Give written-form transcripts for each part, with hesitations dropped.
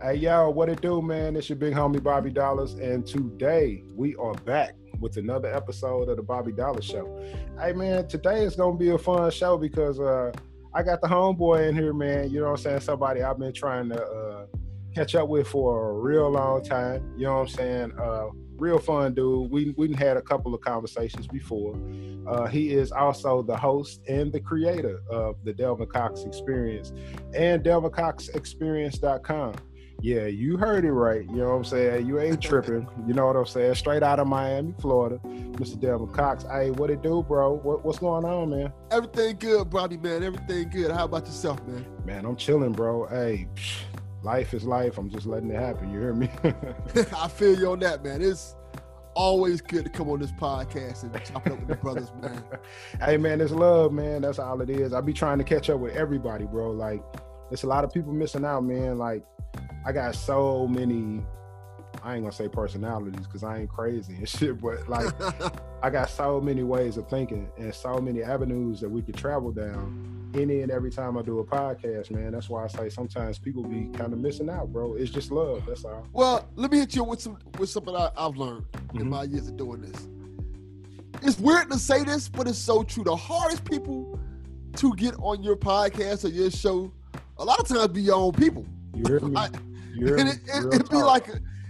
Hey, yo, what it do, man? It's your big homie, Bobby Dollars, and today we are back with another episode of the Bobby Dollars Show. Hey, man, today is going to be a fun show because I got the homeboy in here, man. You know what I'm saying? Somebody I've been trying to catch up with for a real long time. You know what I'm saying? Real fun dude. We had a couple of conversations before. He is also the host and the creator of the Delvin Cox Experience and DelvinCoxExperience.com. Yeah, you heard it right. You know what I'm saying? You ain't tripping. You know what I'm saying? Straight out of Miami, Florida, Mr. Delvin Cox. Hey, what it do, bro? What's going on, man? Everything good, Bobby, man. Everything good. How about yourself, man? Man, I'm chilling, bro. Hey, life is life. I'm just letting it happen. You hear me? I feel you on that, man. It's always good to come on this podcast and chop it up with the brothers, man. Hey, man, it's love, man. That's all it is. I be trying to catch up with everybody, bro. Like, there's a lot of people missing out, man. Like, I got so many, I ain't gonna say personalities because I ain't crazy and shit, but like, I got so many ways of thinking and so many avenues that we could travel down any and every time I do a podcast, man. That's why I say sometimes people be kind of missing out, bro. It's just love, that's all. Well, let me hit you with something I've learned in my years of doing this. It's weird to say this, but it's so true. The hardest people to get on your podcast or your show, a lot of times be your own people. You hear me? It'd be like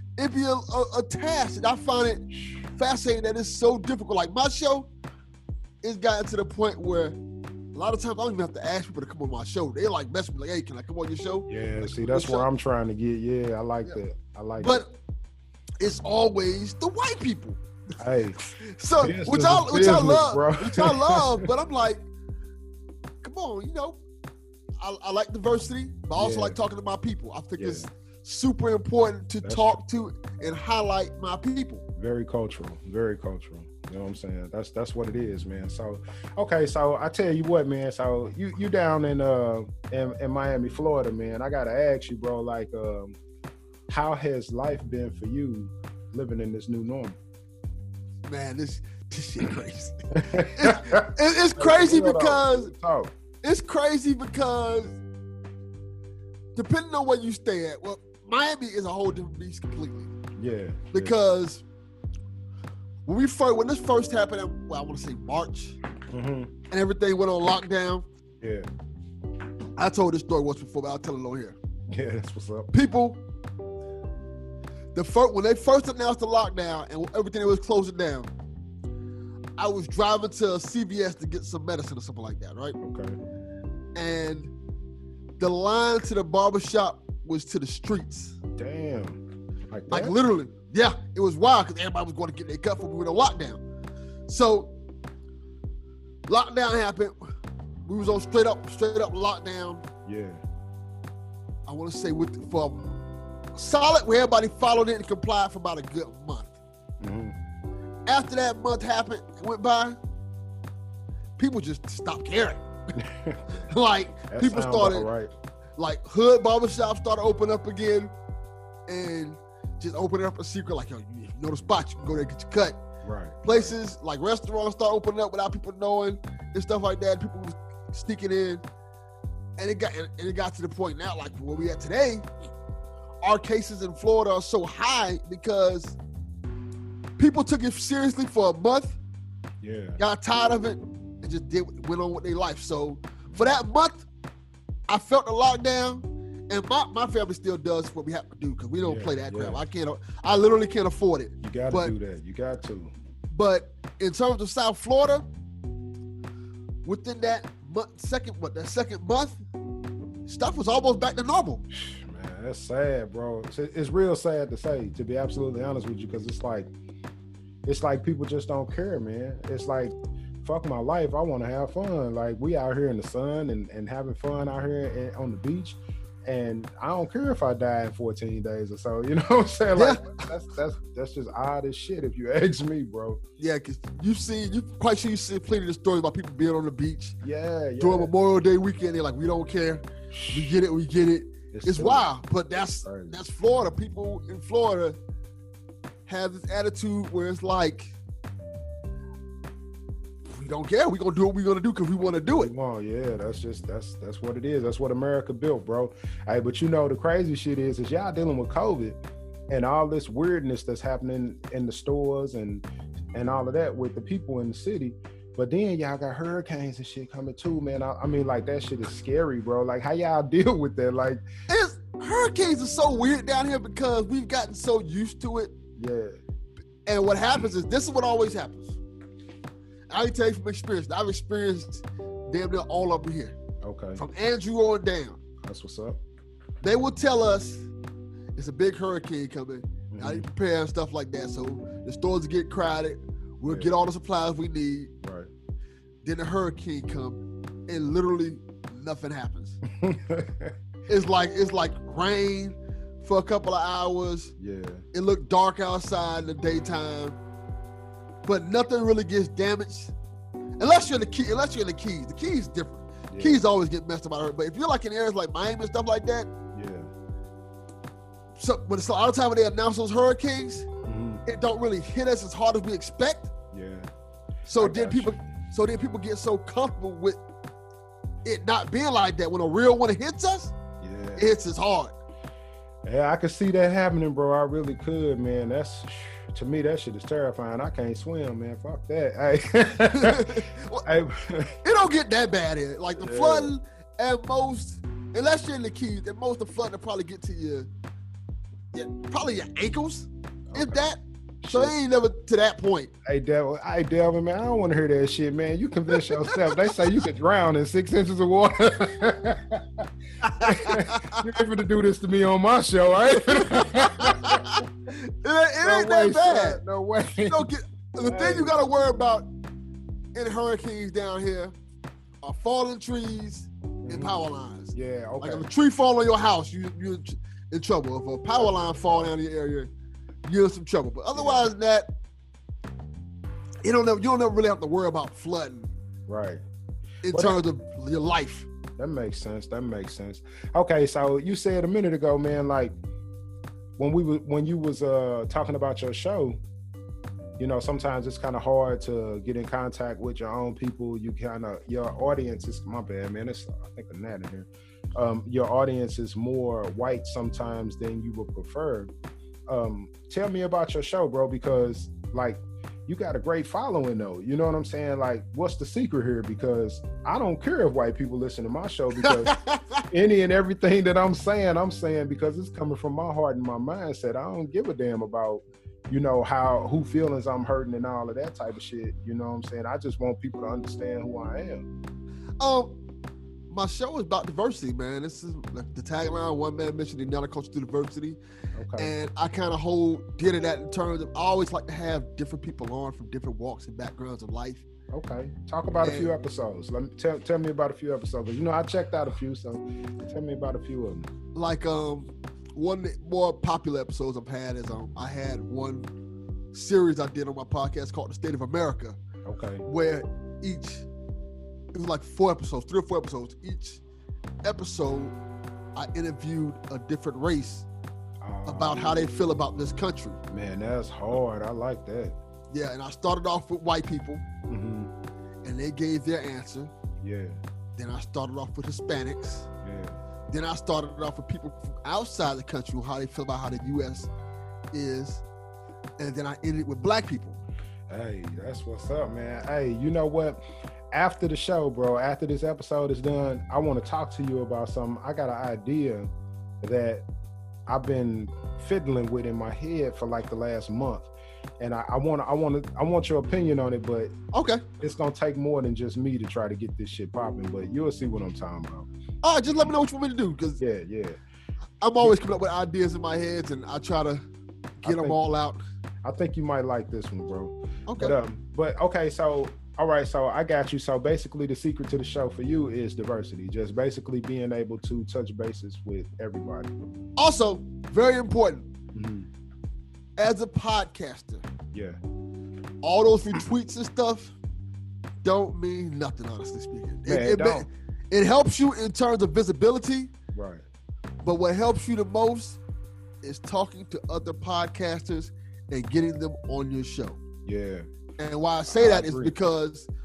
a task, and I find it fascinating that it's so difficult. Like my show, it's gotten to the point where a lot of times I don't even have to ask people to come on my show. They like mess with me, like, hey, can I come on your show? Yeah, like, see, that's where I'm trying to get. Yeah, I like that. I like that. But it's always the white people. Hey, so which I love, but I'm like, come on, you know, I like diversity, but I also like talking to my people. I think it's super important to talk to and highlight my people. Very cultural. You know what I'm saying? That's what it is, man. So, okay, so I tell you what, man. So you down in Miami, Florida, man. I gotta ask you, bro. Like, how has life been for you living in this new normal? Man, this shit crazy. It's crazy because it's crazy because depending on where you stay at, well, Miami is a whole different beast completely. Yeah. Because when this first happened, I want to say March, and everything went on lockdown. Yeah. I told this story once before, but I'll tell it on here. Yeah, that's what's up. People, when they first announced the lockdown and everything was closing down, I was driving to CVS to get some medicine or something like that, right? Okay. And the line to the barbershop was to the streets. Damn. Like literally. Yeah, it was wild because everybody was going to get their cut before we went on lockdown. So lockdown happened. We was on straight up lockdown. Yeah. I want to say for solid where everybody followed it and complied for about a good month. After that month happened, went by, people just stopped caring. Like that people started, like hood barbershops started opening up again, and just opening up a secret. Like, yo, you know the spot, you can go there and get your cut. Right. Places like restaurants start opening up without people knowing and stuff like that. People was sneaking in, and it got to the point now, like where we at today. Our cases in Florida are so high because people took it seriously for a month. Yeah. Got tired of it and just went on with their life. So for that month, I felt the lockdown, and my family still does what we have to do because we don't play that crap. I literally can't afford it. You got to do that. You got to. But in terms of South Florida, within that second month, stuff was almost back to normal. Man, that's sad, bro. It's real sad to say, to be absolutely honest with you, because it's like people just don't care, man. It's like, fuck my life. I want to have fun. Like, we out here in the sun and having fun out here on the beach. And I don't care if I die in 14 days or so. You know what I'm saying? Like, that's just odd as shit if you ask me, bro. Yeah, because you're quite sure you've seen plenty of stories about people being on the beach. Yeah. During Memorial Day weekend, they're like, we don't care. We get it. It's wild. But that's Florida. People in Florida have this attitude where it's like, we don't care. We're gonna do what we're gonna do because we want to do it. Yeah, that's what it is. That's what America built, bro. Hey, but you know the crazy shit is y'all dealing with COVID and all this weirdness that's happening in the stores and all of that with the people in the city. But then y'all got hurricanes and shit coming too, man. I mean, like that shit is scary, bro. Like how y'all deal with that? Like hurricanes are so weird down here because we've gotten so used to it. Yeah. And what happens is this is what always happens. I can tell you from experience. I've experienced damn near all up here. Okay. From Andrew on down. That's what's up. They will tell us it's a big hurricane coming. I need to prepare and stuff like that. So the stores get crowded. We'll get all the supplies we need. Right. Then the hurricane comes and literally nothing happens. It's like rain for a couple of hours. Yeah. It looked dark outside in the daytime. But nothing really gets damaged. Unless you're in the Keys. The Keys is different. Yeah. Keys always get messed up by it. But if you're like in areas like Miami and stuff like that, but it's a lot of time when they announce those hurricanes, it don't really hit us as hard as we expect. Yeah. So then people get so comfortable with it not being like that. When a real one hits us, it hits us hard. Yeah, I could see that happening, bro. I really could, man. To me, that shit is terrifying. I can't swim, man. Fuck that. It don't get that bad here. Like the flooding at most, unless you're in the Keys, at most the flooding will probably get to your ankles, if that. So it ain't never to that point. Hey, Delvin, man, I don't want to hear that shit, man. You convince yourself. They say you could drown in 6 inches of water. You're able to do this to me on my show, right? It ain't that bad. No way. The thing you got to worry about in hurricanes down here are falling trees and power lines. Yeah, okay. Like if a tree fall on your house, you're in trouble. If a power line fall down your area, you're in some trouble. But otherwise than that, you don't ever really have to worry about flooding. Right. In terms of your life. That makes sense. Okay, so you said a minute ago, man, like when you was talking about your show, you know, sometimes it's kind of hard to get in contact with your own people. Your audience is, my bad, man. I think a gnat in here. Your audience is more white sometimes than you would prefer. Tell me about your show, bro, because like you got a great following though. You know what I'm saying? Like, what's the secret here? Because I don't care if white people listen to my show, because any and everything that I'm saying because it's coming from my heart and my mindset. I don't give a damn about, you know, who feelings I'm hurting and all of that type of shit. You know what I'm saying? I just want people to understand who I am. My show is about diversity, man. This is the tagline, one man mission, another culture through diversity. Okay. And I kind of deal to that in terms of I always like to have different people on from different walks and backgrounds of life. Okay. Talk about a few episodes. Tell me about a few episodes. You know, I checked out a few, so tell me about a few of them. Like one of the more popular episodes I've had is I had one series I did on my podcast called The State of America. Okay. Where it was like 3 or 4 episodes. Each episode, I interviewed a different race about how they feel about this country. Man, that's hard. I like that. Yeah, and I started off with white people, and they gave their answer. Yeah. Then I started off with Hispanics. Yeah. Then I started off with people from outside the country, how they feel about how the U.S. is. And then I ended with black people. Hey, that's what's up, man. Hey, you know what? After the show, bro, after this episode is done, I want to talk to you about something. I got an idea that I've been fiddling with in my head for like the last month, and I want your opinion on it. But okay, it's gonna take more than just me to try to get this shit popping. But you'll see what I'm talking about. All right, just let me know what you want me to do, because yeah, I'm always coming up with ideas in my head, and I try to get them all out. I think you might like this one, bro. Okay, but okay, so. All right, so I got you. So basically the secret to the show for you is diversity. Just basically being able to touch bases with everybody. Also, very important, as a podcaster, all those retweets and stuff don't mean nothing, honestly speaking. It helps you in terms of visibility. Right. But what helps you the most is talking to other podcasters and getting them on your show. Yeah. And why I say that is because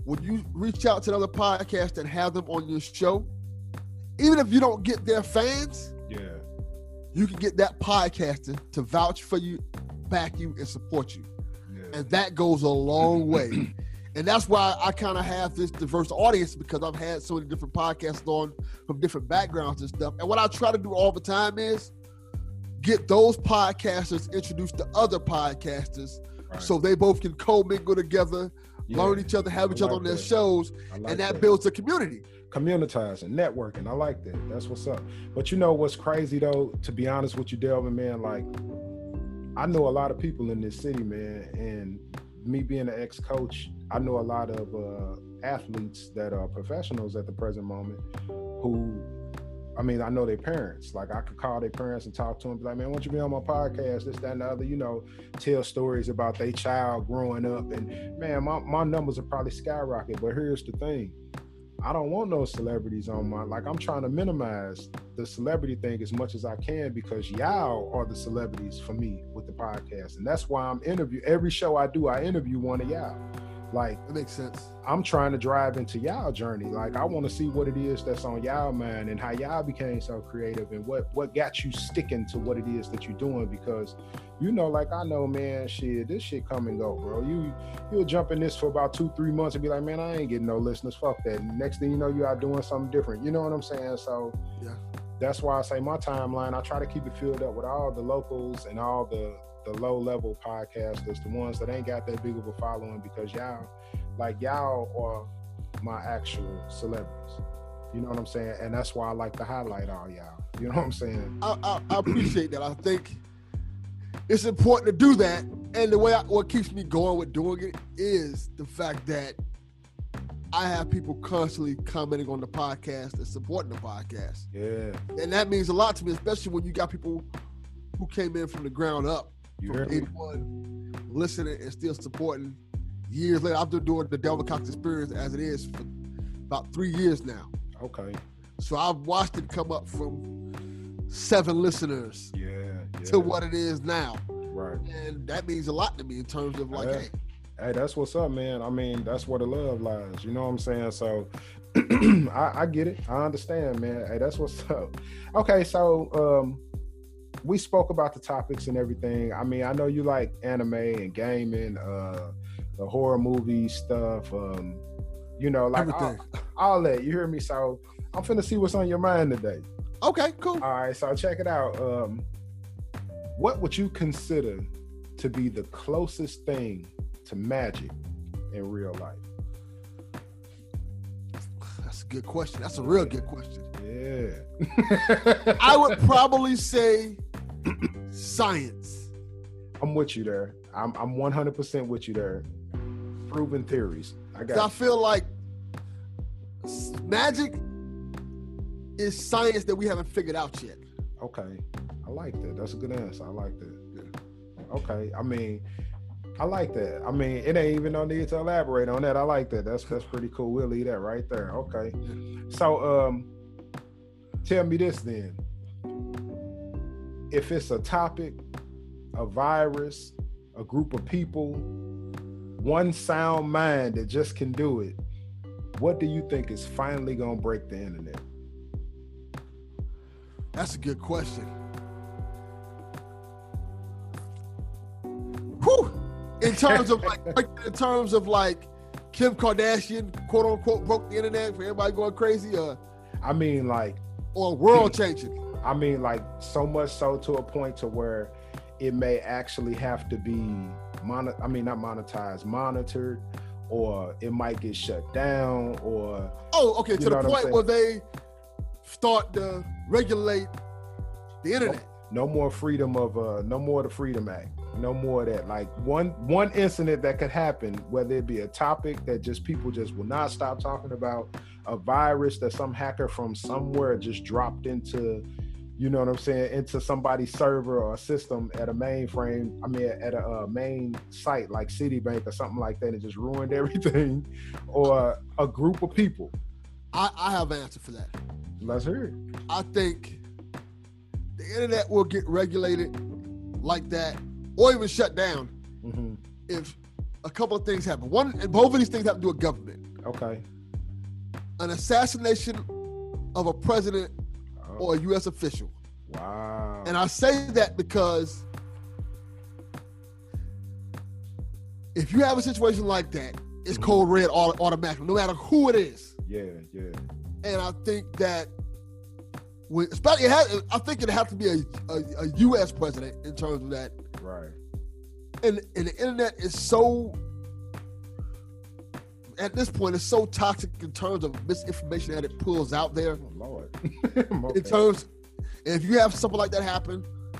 when you reach out to another podcast and have them on your show, even if you don't get their fans, you can get that podcaster to vouch for you, back you, and support you. Yeah. And that goes a long way. And that's why I kind of have this diverse audience, because I've had so many different podcasts on from different backgrounds and stuff. And what I try to do all the time is get those podcasters introduced to other podcasters, so they both can co-mingle together, learn each other, have each other on their shows, and that builds a community. Communitizing, networking. I like that. That's what's up. But you know what's crazy though, to be honest with you, Delvin, man, like I know a lot of people in this city, man, and me being an ex-coach, I know a lot of athletes that are professionals at the present moment who, I mean, I know their parents. Like I could call their parents and talk to them, be like, man, why don't you be on my podcast, this, that, and the other, you know, tell stories about their child growing up. And man, my numbers are probably skyrocket, but here's the thing. I don't want no celebrities on my, like I'm trying to minimize the celebrity thing as much as I can, because y'all are the celebrities for me with the podcast. And that's why every show I do, I interview one of y'all. Like, that makes sense. I'm trying to drive into y'all journey. Like I want to see what it is that's on y'all mind and how y'all became so creative and what got you sticking to what it is that you're doing. Because you know, like I know, man, this shit come and go, bro. You'll jump in this for about 2-3 months and be like, man, I ain't getting no listeners. Fuck that. And next thing you know, you out doing something different. You know what I'm saying? So that's why I say my timeline, I try to keep it filled up with all the locals and all the low-level podcasters, the ones that ain't got that big of a following, because y'all are my actual celebrities. You know what I'm saying? And that's why I like to highlight all y'all. You know what I'm saying? I appreciate that. I think it's important to do that. And what keeps me going with doing it is the fact that I have people constantly commenting on the podcast and supporting the podcast. Yeah. And that means a lot to me, especially when you got people who came in from the ground up. From day one, listening and still supporting years later. I've been doing the Delvin Cox Experience as it is for about 3 years now. Okay. So I've watched it come up from 7 listeners to what it is now. Right. And that means a lot to me in terms of like, hey, that's what's up, man. I mean, that's where the love lies. You know what I'm saying? So I get it. I understand, man. Hey, that's what's up. Okay, so we spoke about the topics and everything. I mean, I know you like anime and gaming, the horror movie stuff, you know, like all that. You hear me? So I'm finna see what's on your mind today. Okay, cool. All right, so check it out. What would you consider to be the closest thing to magic in real life? That's a good question. That's a real good question. Yeah. I would probably say science. I'm with you there. I'm 100% with you there. Proven theories. I feel like magic is science that we haven't figured out yet. Okay. I like that. That's a good answer. I like that. Yeah. Okay. I mean, I like that. I mean, it ain't even no need to elaborate on that. I like that. That's pretty cool. We'll leave that right there. Okay. So tell me this then. If it's a topic, a virus, a group of people, one sound mind that just can do it, what do you think is finally gonna break the internet? That's a good question. Whew. In terms of like Kim Kardashian, quote unquote, broke the internet for everybody going crazy, or world changing. I mean, like so much so to a point to where it may actually have to be not monetized, monitored, or it might get shut down, or to the point where they start to regulate the internet. No more freedom of no more the Freedom Act. No more of that. Like one incident that could happen, whether it be a topic that just people just will not stop talking about, a virus that some hacker from somewhere just dropped into, you know what I'm saying, into somebody's server or a system at a mainframe, at a main site like Citibank or something like that, and just ruined everything, or a group of people. I have an answer for that. Let's hear it. I think the internet will get regulated like that, or even shut down, if a couple of things happen. One, and both of these things have to do with government. Okay. An assassination of a president or a U.S. official. Wow. And I say that because if you have a situation like that, it's code red automatically, no matter who it is. Yeah. And I think that I think it has to be a U.S. president in terms of that. Right. And the internet is so, at this point, it's so toxic in terms of misinformation that it pulls out there. Oh, Lord. In terms, if you have something like that happen,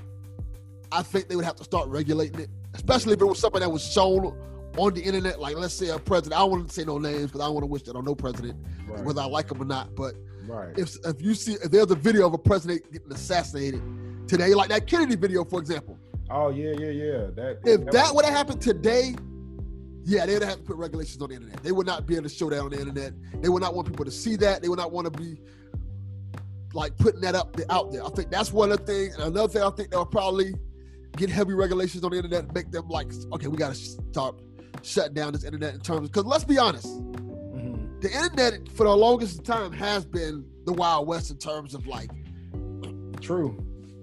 I think they would have to start regulating it, especially if it was something that was shown on the internet. Like, let's say a president, I don't want to say no names because I don't want to wish that on no president, whether I like him or not. But if there's a video of a president getting assassinated today, like that Kennedy video, for example. Oh, yeah. If that would have happened today, yeah, they'd have to put regulations on the internet. They would not be able to show that on the internet. They would not want people to see that. They would not want to be like putting that out there. I think that's one of the things. And another thing, I think they'll probably get heavy regulations on the internet and make them like, okay, we got to start shutting down this internet in terms of, because let's be honest, the internet for the longest time has been the Wild West in terms of like, true.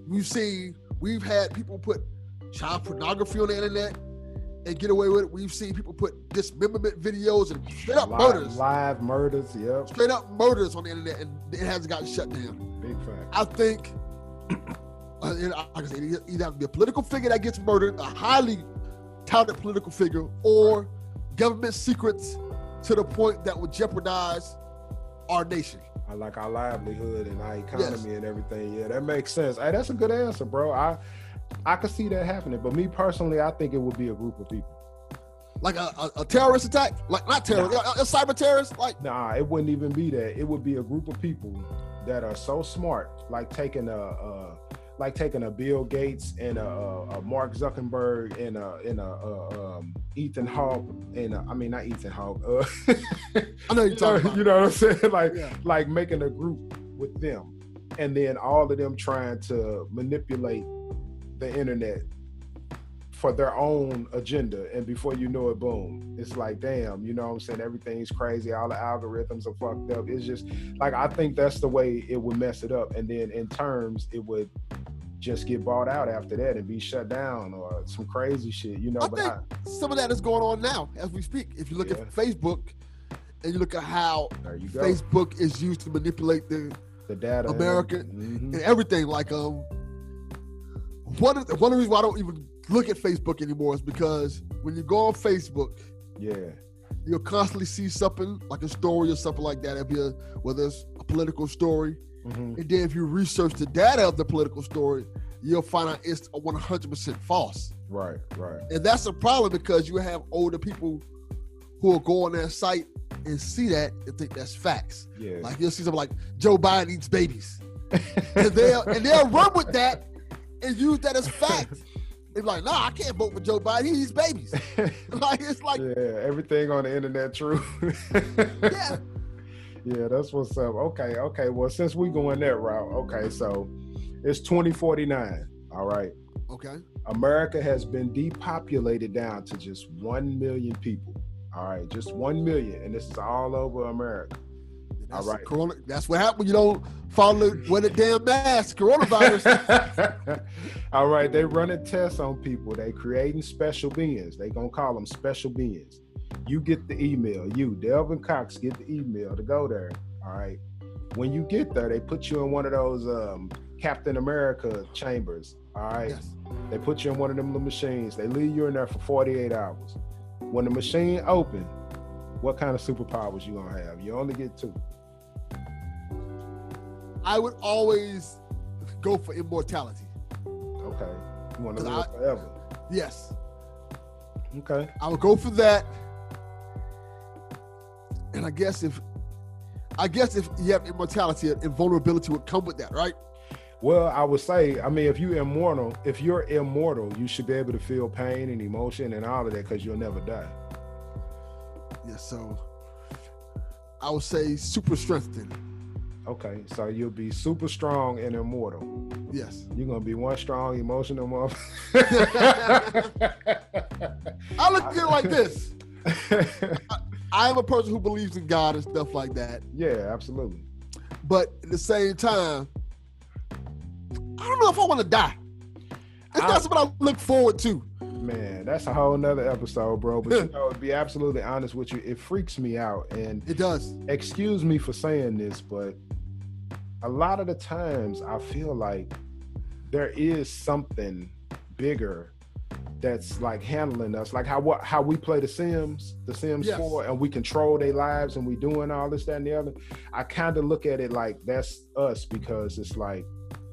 We've had people put child pornography on the internet and get away with it. We've seen people put dismemberment videos and straight up murders. Live murders, yep. Straight up murders on the internet, and it hasn't gotten shut down. Big fact. I think, like I said, it either has to be a political figure that gets murdered, a highly touted political figure, or government secrets to the point that would jeopardize our nation. I like our livelihood and our economy and everything. Yeah, that makes sense. Hey, that's a good answer, bro. I could see that happening, but me personally, I think it would be a group of people. Like a terrorist attack? Like not terrorist, a cyber terrorist? Like nah, it wouldn't even be that. It would be a group of people that are so smart, like taking a Bill Gates and a Mark Zuckerberg and a Ethan Hawke and I mean not Ethan Hawke. I know you're talking about. You know what I'm saying? Like making a group with them, and then all of them trying to manipulate the internet for their own agenda, and before you know it, boom, it's like, damn, you know what I'm saying, everything's crazy, all the algorithms are fucked up. It's just like, I think that's the way it would mess it up, and then in terms it would just get bought out after that and be shut down or some crazy shit, you know. I think some of that is going on now as we speak. If you look at Facebook and you look at how Facebook is used to manipulate the data, America and everything, like one of the reasons why I don't even look at Facebook anymore is because when you go on Facebook, you'll constantly see something like a story or something like that, whether it's a political story. And then if you research the data of the political story, you'll find out it's 100% false. Right. And that's a problem because you have older people who will go on their site and see that and think that's facts. Yeah. Like you'll see something like Joe Biden eats babies. and they'll run with that and use that as fact. They're like, nah, I can't vote for Joe Biden. He eats babies. Like it's like everything on the internet true. Yeah. Yeah, that's what's up. Okay. Well, since we going that route, so it's 2049. All right. Okay. America has been depopulated down to just 1 million people. All right, just 1 million, and this is all over America. All right. That's what happened when you don't wear the damn mask. Coronavirus. All right, they running tests on people. They creating special beings. They gonna call them special beings. You get the email. You, Delvin Cox, get the email to go there. All right. When you get there, they put you in one of those Captain America chambers. All right. Yes. They put you in one of them little machines. They leave you in there for 48 hours. When the machine open, what kind of superpowers you gonna have? You only get 2. I would always go for immortality. Okay. You want to live forever? Yes. Okay. I would go for that. And I guess if you have immortality, invulnerability would come with that, right? Well, I would say, I mean, if you're immortal, you should be able to feel pain and emotion and all of that because you'll never die. Yeah, so I would say super strength then. Okay, so you'll be super strong and immortal. Yes. You're going to be one strong, emotional motherfucker. I look at it like this. I am a person who believes in God and stuff like that. Yeah, absolutely. But at the same time, I don't know if I want to die. It's not something I look forward to. Man, that's a whole nother episode, bro. But to be absolutely honest with you, it freaks me out. And it does. Excuse me for saying this, but a lot of the times I feel like there is something bigger that's like handling us, like how we play the Sims yes. 4, and we control their lives and we doing all this, that, and the other. I kind of look at it like that's us, because it's like,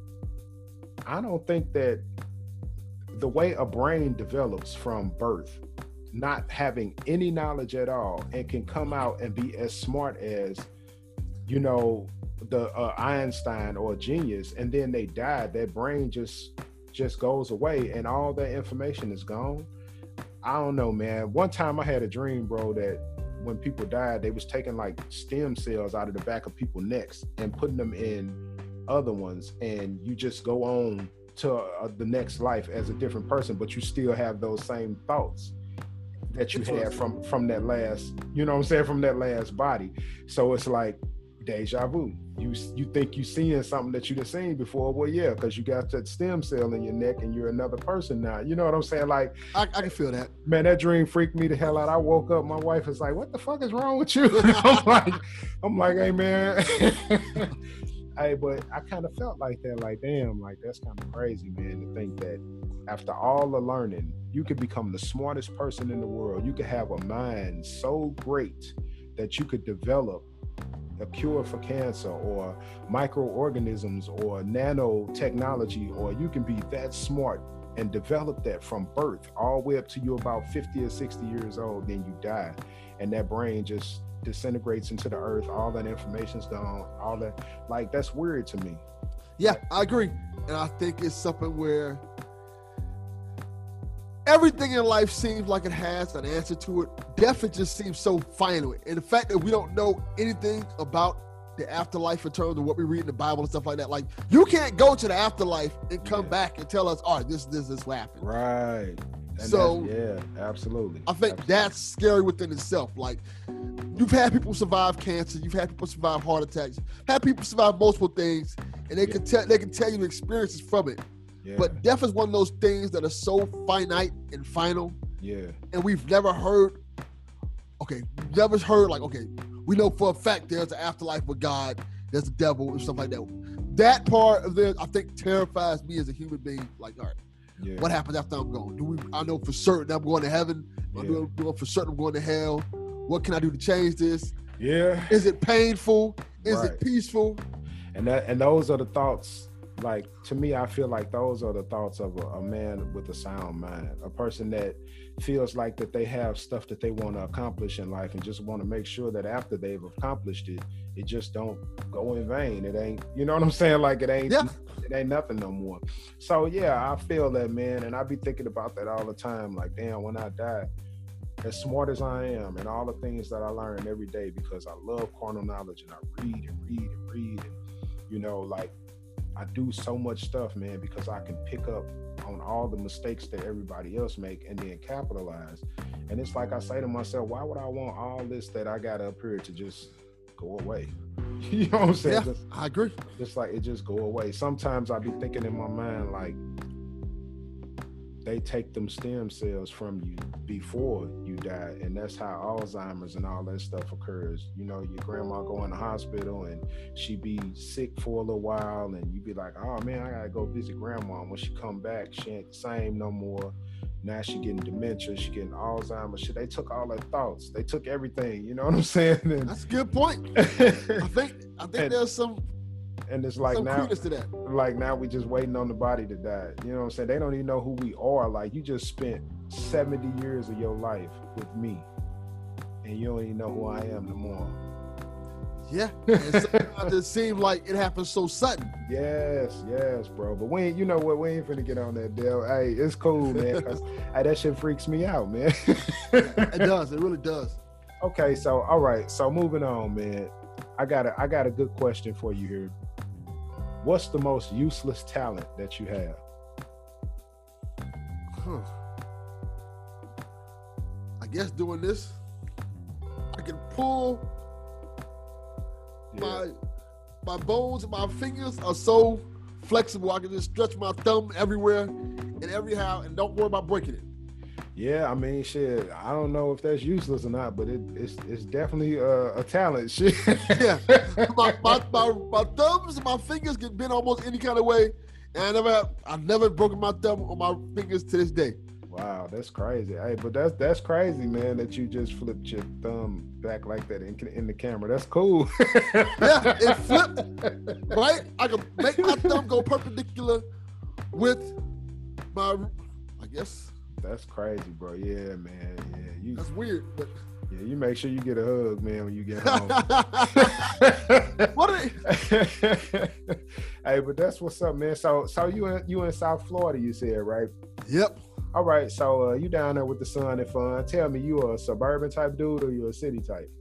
I don't think that the way a brain develops from birth, not having any knowledge at all, and can come out and be as smart as, you know, the Einstein or a genius, and then they die, their brain just goes away and all that information is gone. I don't know, man. One time I had a dream, bro, that when people died, they was taking like stem cells out of the back of people's necks and putting them in other ones, and you just go on to the next life as a different person, but you still have those same thoughts that you had from that last, you know what I'm saying, from that last body. So it's like deja vu. You think you seeing something that you done seen before. Well, yeah, because you got that stem cell in your neck and you're another person now. You know what I'm saying? Like, I can feel that. Man, that dream freaked me the hell out. I woke up, my wife was like, "What the fuck is wrong with you?" I'm like, hey man. Hey, but I kind of felt like that, like, damn, like that's kind of crazy, man, to think that after all the learning, you could become the smartest person in the world. You could have a mind so great that you could develop a cure for cancer or microorganisms or nanotechnology, or you can be that smart and develop that from birth all the way up to you about 50 or 60 years old, then you die. And that brain just disintegrates into the earth. All that information's gone. All that, like, that's weird to me. Yeah, I agree. And I think it's something where everything in life seems like it has an answer to it. Death, it just seems so final. And the fact that we don't know anything about the afterlife in terms of what we read in the Bible and stuff like that. Like, you can't go to the afterlife and come back and tell us, all right, this what happened. Right. And so yeah, absolutely. I think that's scary within itself. Like, you've had people survive cancer, you've had people survive heart attacks, had people survive multiple things, and they can tell you the experiences from it. Yeah. But death is one of those things that are so finite and final. Yeah. And we've never heard, like, okay, we know for a fact there's an afterlife with God, there's a devil and stuff like that. That part of it, I think, terrifies me as a human being. Like, all right, yeah, what happens after I'm gone? I know for certain I'm going to heaven. Yeah. I know for certain I'm going to hell. What can I do to change this? Yeah. Is it painful? Is it peaceful? And those are the thoughts. Like, to me, I feel like those are the thoughts of a man with a sound mind, a person that feels like that they have stuff that they want to accomplish in life and just want to make sure that after they've accomplished it, it just don't go in vain. It ain't, you know what I'm saying? Like, it ain't nothing no more. So yeah, I feel that, man. And I be thinking about that all the time. Like, damn, when I die, as smart as I am and all the things that I learn every day, because I love carnal knowledge and I read and, you know, like, I do so much stuff, man, because I can pick up on all the mistakes that everybody else make and then capitalize. And it's like I say to myself, why would I want all this that I got up here to just go away? You know what I'm saying? Yeah, I agree. Just like it just go away. Sometimes I be thinking in my mind, like, they take them stem cells from you before you die, and that's how Alzheimer's and all that stuff occurs. You know, your grandma go in the hospital and she be sick for a little while, and you be like, oh man, I gotta go visit grandma. And when she come back, she ain't the same no more. Now she getting dementia, she getting Alzheimer's. Shit, they took all her thoughts. They took everything. You know what I'm saying? And that's a good point. I think there's some. And it's like now we just waiting on the body to die. You know what I'm saying? They don't even know who we are. Like, you just spent 70 years of your life with me, and you don't even know who I am no more. Yeah, and sometimes it seems like it happens so sudden. Yes, bro. But we ain't, you know what? We ain't finna get on that deal. Hey, it's cool, man. Cause that shit freaks me out, man. It does. It really does. Okay, so all right. So moving on, man. I got a good question for you here. What's the most useless talent that you have? I guess doing this. can pull Yeah. my bones and my fingers are so flexible. I can just stretch my thumb everywhere and everyhow and don't worry about breaking it. Yeah, I mean, shit. I don't know if that's useless or not, but it's definitely a talent. Shit. Yeah, my thumbs and my fingers can bend almost any kind of way, and I've never broken my thumb or my fingers to this day. Wow, that's crazy. Hey, but that's crazy, man. That you just flipped your thumb back like that in the camera. That's cool. Yeah, it flipped right. I can make my thumb go perpendicular with my, I guess. That's crazy, bro. Yeah, man. Yeah, That's weird, but yeah, you make sure you get a hug, man, when you get home. What are they? Hey, but that's what's up, man. So you in South Florida, you said, right? Yep. All right. So you down there with the sun and fun. Tell me, you a suburban type dude or you a city type?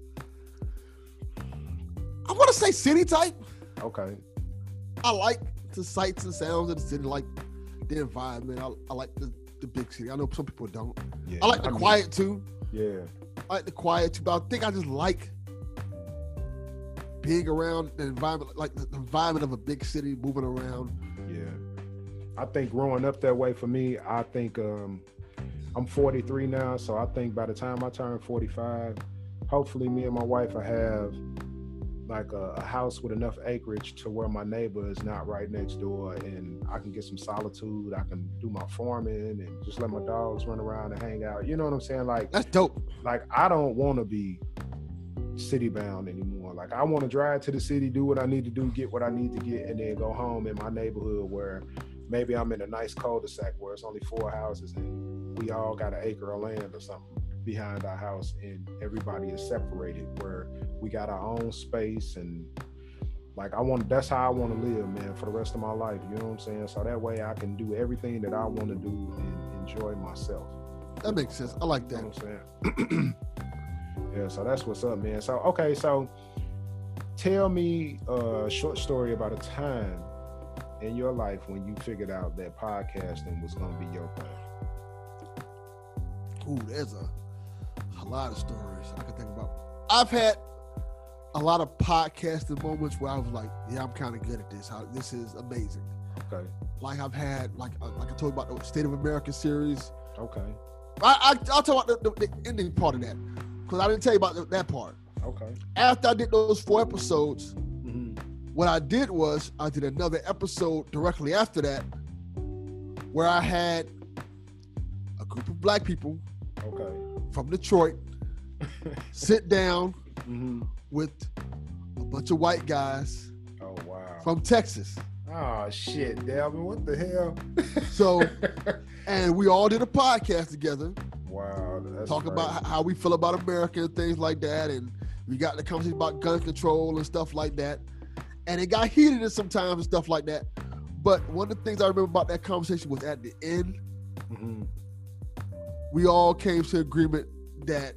I want to say city type. Okay. I like the sights and sounds of the city, like the environment. I like the big city. I know some people don't. Yeah. I like the quiet too. Yeah. I like the quiet too, but I think I just like being around the environment, like the environment of a big city, moving around. Yeah. I think growing up that way for me, I think I'm 43 now, so I think by the time I turn 45, hopefully me and my wife will have like a house with enough acreage to where my neighbor is not right next door, and I can get some solitude. I can do my farming and just let my dogs run around and hang out. You know what I'm saying? Like, that's dope. Like, I don't want to be city bound anymore. Like, I want to drive to the city, do what I need to do, get what I need to get, and then go home in my neighborhood where maybe I'm in a nice cul-de-sac where it's only 4 houses and we all got an acre of land or something behind our house, and everybody is separated where we got our own space. And like, that's how I want to live, man, for the rest of my life. You know what I'm saying? So that way I can do everything that I want to do and enjoy myself. That makes sense. I like that. You know what I'm saying? Yeah, so that's what's up, man. So, okay, so tell me a short story about a time in your life when you figured out that podcasting was going to be your thing. Ooh, there's a lot of stories I can think about. I've had a lot of podcasting moments where I was like, yeah, I'm kind of good at this. This is amazing. Okay. Like I've had, like I told you about the State of America series. Okay. I'll tell you about the ending part of that, because I didn't tell you about that part. Okay. After I did those 4 episodes, what I did was I did another episode directly after that where I had a group of black people from Detroit sit down with a bunch of white guys from Texas. Oh, shit, Delvin, what the hell? So, and we all did a podcast together. Wow. Talk about how we feel about America and things like that. And we got the conversation about gun control and stuff like that. And it got heated sometimes and stuff like that. But one of the things I remember about that conversation was at the end, we all came to agreement that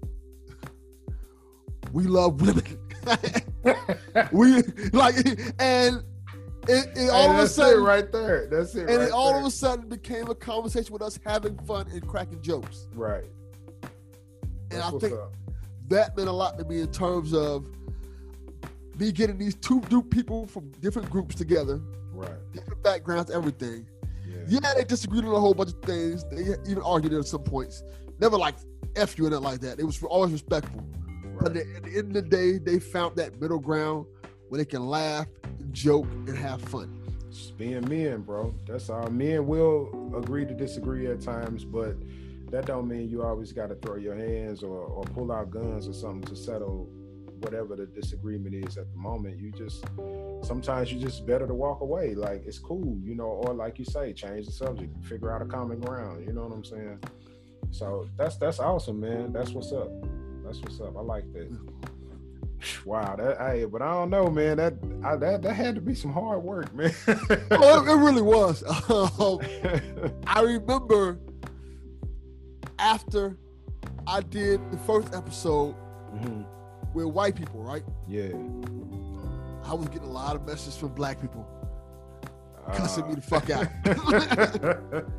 we love women. We like, and it all of a sudden, right there. That's it. And right it all there. of a sudden became a conversation with us having fun and cracking jokes. Right. And That's I think that meant a lot to me in terms of me getting these two people from different groups together, different backgrounds, everything. Yeah, they disagreed on a whole bunch of things. They even argued at some points. Never like F you in it like that. It was always respectful. But at the end of the day, they found that middle ground where they can laugh, joke, and have fun. Just being men, bro. That's all. Men will agree to disagree at times, but that don't mean you always got to throw your hands or pull out guns or something to settle whatever the disagreement is at the moment. Sometimes you just better to walk away. Like, it's cool, you know, or like you say, change the subject, figure out a common ground. You know what I'm saying? So that's awesome, man. That's what's up. That's what's up. I like that. Wow, but I don't know, man. That had to be some hard work, man. Oh, it really was. I remember after I did the first episode with white people, right? Yeah. I was getting a lot of messages from black people cussing me the fuck out.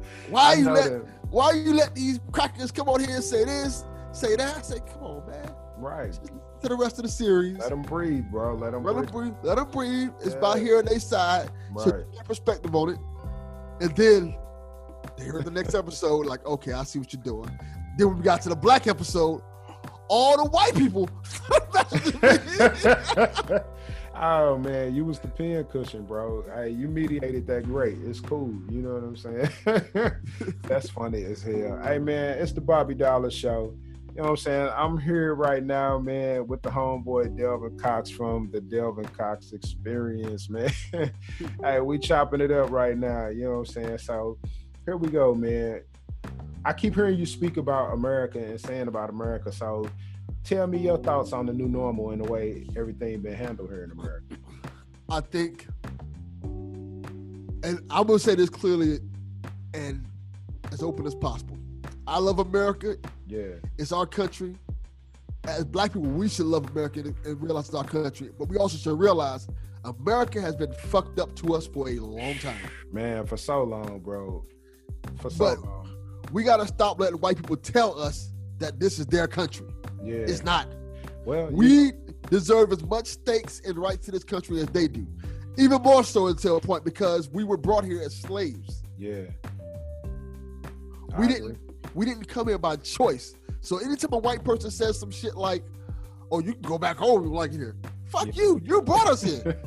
Why you let these crackers come on here and say this, say that? I say, come on, man. Right. To the rest of the series. Let them breathe, bro. Let them breathe. Let them breathe. It's about hearing their side. Right. So get perspective on it. And then they heard the next episode, like, okay, I see what you're doing. Then when we got to the black episode, all the white people. Oh man, you was the pin cushion, bro. Hey, you mediated that great. It's cool. You know what I'm saying? That's funny as hell. Hey man, it's the Bobby Dollar Show. You know what I'm saying? I'm here right now, man, with the homeboy Delvin Cox from the Delvin Cox Experience, man. Hey, we chopping it up right now. You know what I'm saying? So here we go, man. I keep hearing you speak about America and saying about America. So tell me your thoughts on the new normal and the way everything been handled here in America. I think, and I'm going to say this clearly and as open as possible. I love America. Yeah. It's our country. As black people, we should love America and realize it's our country. But we also should realize America has been fucked up to us for a long time. Man, for so long, bro. For so long. We got to stop letting white people tell us that this is their country. Yeah. It's not. Well, we deserve as much stakes and rights to this country as they do. Even more so until a point because we were brought here as slaves. Yeah. We didn't come here by choice. So anytime a white person says some shit like, oh, you can go back home if you like it here. Fuck you. You brought us here.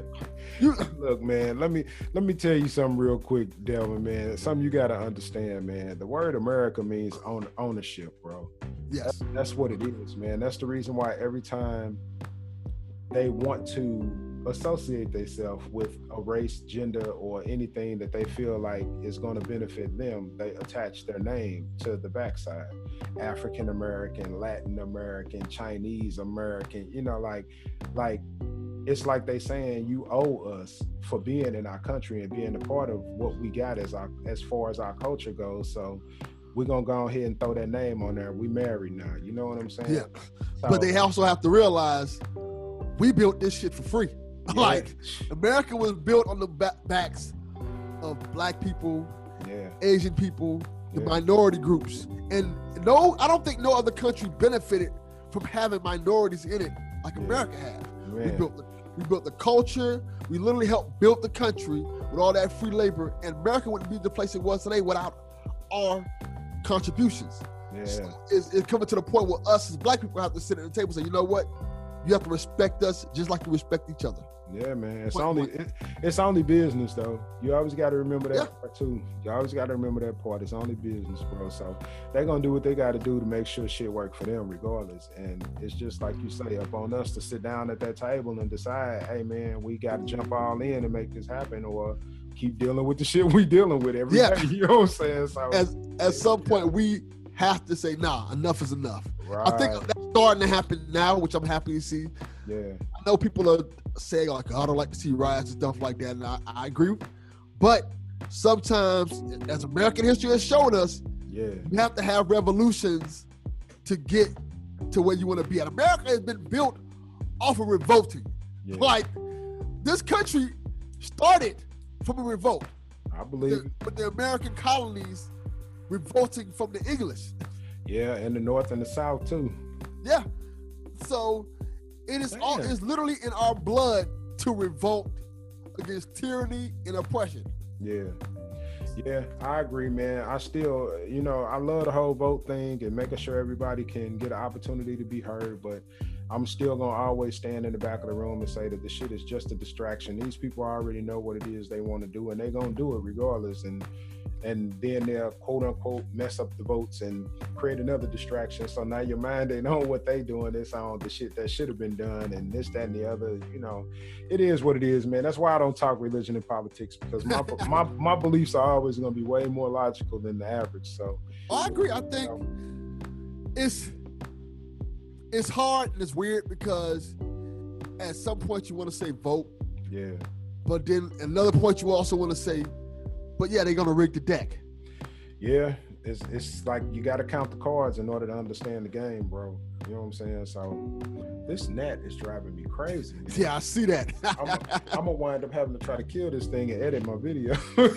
Look, man, let me tell you something real quick, Delvin, man. Something you gotta understand, man. The word America means ownership, bro. Yes. That's what it is, man. That's the reason why every time they want to associate themselves with a race, gender, or anything that they feel like is going to benefit them, they attach their name to the backside. African American, Latin American, Chinese American, you know, like it's like they saying you owe us for being in our country and being a part of what we got as far as our culture goes. So we're gonna go ahead and throw that name on there. We married now. You know what I'm saying? Yeah. So, but they also have to realize we built this shit for free. Yeah. Like America was built on the backs of black people, Asian people, the minority groups. And no, I don't think no other country benefited from having minorities in it like America has. We built the culture. We literally helped build the country with all that free labor. And America wouldn't be the place it was today without our contributions. Yeah. So it's coming to the point where us as black people have to sit at the table and say, you know what? You have to respect us just like you respect each other. Yeah, man. It's only business, though. You always got to remember that part, too. You always got to remember that part. It's only business, bro. So they're going to do what they got to do to make sure shit work for them regardless. And it's just like you say, up on us to sit down at that table and decide, hey, man, we got to jump all in and make this happen, or keep dealing with the shit we dealing with every day. You know what I'm saying? So at some point, we have to say, nah, enough is enough. Right. I think that's starting to happen now, which I'm happy to see. Yeah. I know people are saying, like, I don't like to see riots and stuff like that, and I agree. But sometimes, as American history has shown us, you have to have revolutions to get to where you want to be at. America has been built off of revolting. Yeah. Like, this country started from a revolt. I believe it. But the American colonies revolting from the English. Yeah, in the North and the South too. Yeah. So it's literally in our blood to revolt against tyranny and oppression. Yeah. Yeah, I agree, man. I still, I love the whole vote thing and making sure everybody can get an opportunity to be heard, but I'm still going to always stand in the back of the room and say that the shit is just a distraction. These people already know what it is they want to do, and they're going to do it regardless. And then they'll quote unquote mess up the votes and create another distraction. So now your mind ain't on what they doing. It's on the shit that should have been done and this, that, and the other. It is what it is, man. That's why I don't talk religion and politics, because my beliefs are always going to be way more logical than the average. So I agree. I think it's hard and it's weird because at some point you want to say vote. Yeah. But then another point you also want to say, but yeah, they're gonna rig the deck. Yeah, it's like you got to count the cards in order to understand the game, bro. You know what I'm saying? So this net is driving me crazy. Man. Yeah, I see that. I'm gonna wind up having to try to kill this thing and edit my video.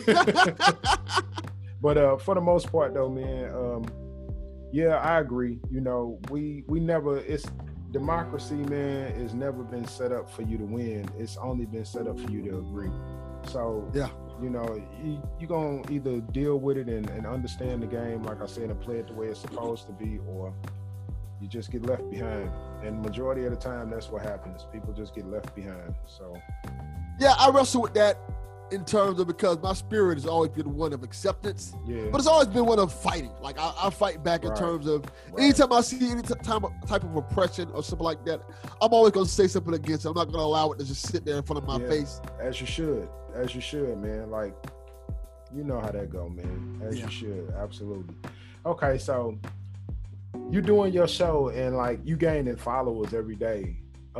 But for the most part, though, man, yeah, I agree. We never. democracy, man, has never been set up for you to win. It's only been set up for you to agree. So, Yeah. you know, you're going to either deal with it and understand the game, like I said, and play it the way it's supposed to be, or you just get left behind. And majority of the time, that's what happens. People just get left behind. So, yeah, I wrestle with that in terms of, because my spirit has always been one of acceptance, yeah. but it's always been one of fighting. Like I fight back in Right. terms of Right. anytime I see any type of oppression or something like that, I'm always going to say something against it. I'm not going to allow it to just sit there in front of my Yeah. face. As you should, man. Like, you know how that go, man. As Yeah. you should, absolutely. Okay, so you doing your show and like you gaining followers every day.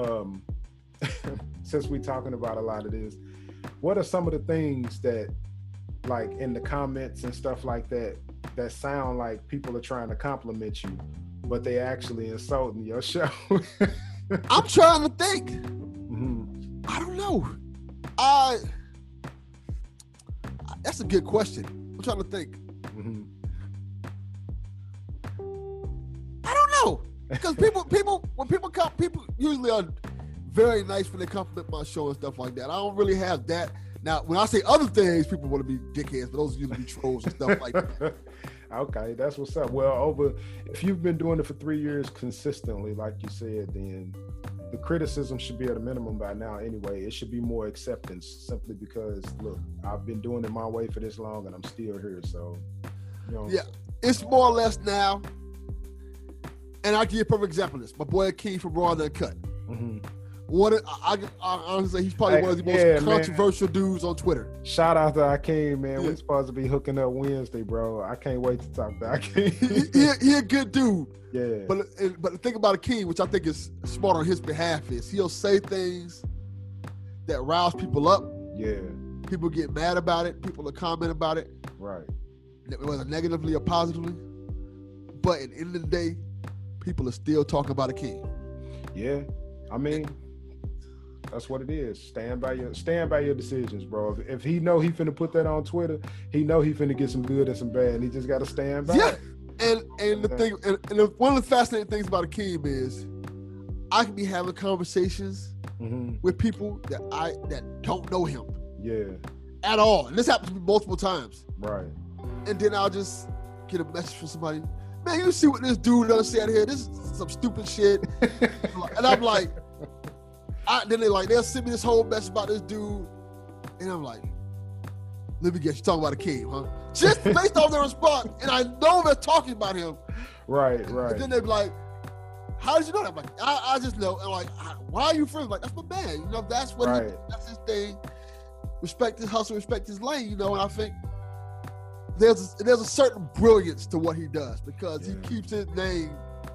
Since we talking about a lot of this, what are some of the things that, like in the comments and stuff like that, that sound like people are trying to compliment you, but they actually insulting your show? I'm trying to think. Mhm. I don't know. That's a good question. I'm trying to think. Mhm. I don't know, because when people come, people usually are very nice when they compliment my show and stuff like that. I don't really have that. Now, when I say other things, people want to be dickheads, but those usually be trolls and stuff like that. Okay, that's what's up. Well, if you've been doing it for 3 years consistently, like you said, then the criticism should be at a minimum by now anyway. It should be more acceptance, simply because, look, I've been doing it my way for this long and I'm still here. So, you know. Yeah, it's more or less now. And I'll give you a perfect example of this. My boy Akeem from Raw and Uncut. Mhm. I honestly, he's probably one of the most Yeah, controversial dudes on Twitter. Shout out to Akeem, man. Yeah. We're supposed to be hooking up Wednesday, bro. I can't wait to talk to Akeem. He a good dude. Yeah. But the thing about Akeem, which I think is smart on his behalf, is he'll say things that rouse people up. Yeah. People get mad about it. People will comment about it, Right. whether negatively or positively. But at the end of the day, people are still talking about Akeem. Yeah. I mean, that's what it is. Stand by your decisions, bro. If he know he finna put that on Twitter, he know he finna get some good and some bad, and he just gotta stand by Yeah. it. And the thing, one of the fascinating things about Akeem is I can be having conversations Mhm. with people that don't know him Yeah. at all. And this happens to me multiple times. Right. And then I'll just get a message from somebody, man, you see what this dude done said here? This is some stupid shit. And I'm like, then they'll send me this whole message about this dude. And I'm like, let me guess, you talking about Akeem, huh? Just based off their response. And I know they're talking about him. Right. And then they're like, how did you know that? I'm like, I just know. And like, why are you friends? Like, that's my man. You know, that's what that's his thing. Respect his hustle, respect his lane, you know. And I think there's a certain brilliance to what he does, because he keeps his name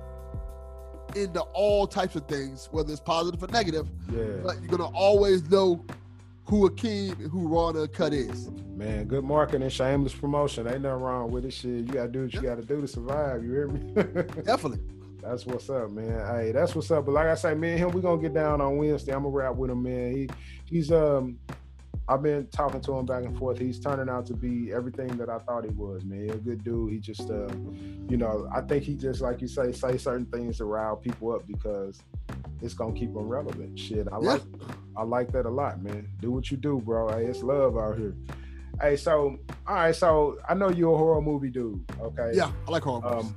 into all types of things, whether it's positive or negative. Yeah. But you're gonna always know who Akeem and who Raw and Uncut is. Man, good marketing, shameless promotion. Ain't nothing wrong with it. Shit, you gotta do what you gotta do to survive. You hear me? Definitely. That's what's up, man. Hey, that's what's up. But like I say, me and him, we gonna get down on Wednesday. I'm gonna rap with him, man. He's I've been talking to him back and forth. He's turning out to be everything that I thought he was, man. He's a good dude. He just, you know, I think he just, like you say certain things to rile people up because it's gonna keep them relevant. Shit, I like that a lot, man. Do what you do, bro. Hey, it's love out here. Hey, so all right, so I know you're a horror movie dude, okay? Yeah, I like horror movies.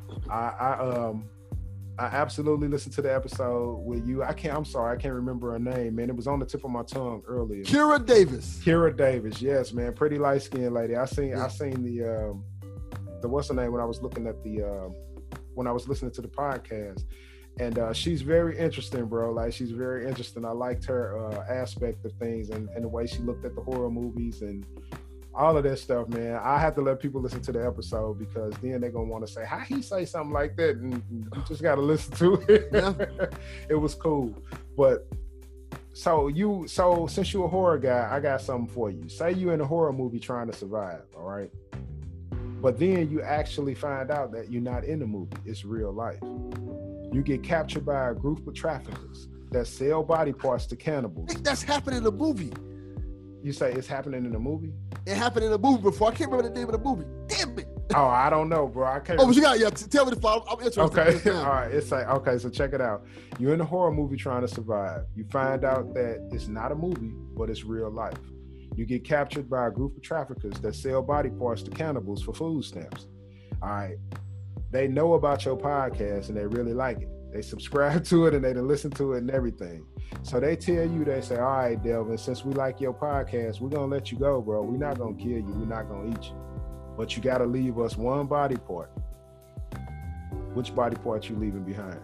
I absolutely listened to the episode with you. I'm sorry, I can't remember her name, man. It was on the tip of my tongue earlier. Kira Davis, yes, man. Pretty light skinned lady. I seen the what's her name when I was looking at when I was listening to the podcast. And she's very interesting, bro. Like, she's very interesting. I liked her aspect of things and the way she looked at the horror movies and all of that stuff, man. I have to let people listen to the episode because then they're going to want to say, how he say something like that? And you just got to listen to it. Yeah. It was cool. But so since you're a horror guy, I got something for you. Say you in a horror movie trying to survive, all right? But then you actually find out that you're not in the movie. It's real life. You get captured by a group of traffickers that sell body parts to cannibals. That's happened in a movie. You say it's happening in a movie? It happened in a movie before. I can't remember the name of the movie. Damn it. Oh, I don't know, bro. I can't. Oh, but you got tell me the plot. I'm interested. Okay, all right. It's like, okay, so check it out. You're in a horror movie trying to survive. You find out that it's not a movie, but it's real life. You get captured by a group of traffickers that sell body parts to cannibals for food stamps. All right. They know about your podcast and they really like it. They subscribe to it and they listen to it and everything. So they tell you, they say, all right, Delvin, since we like your podcast, we're going to let you go, bro. We're not going to kill you. We're not going to eat you. But you got to leave us one body part. Which body part you leaving behind?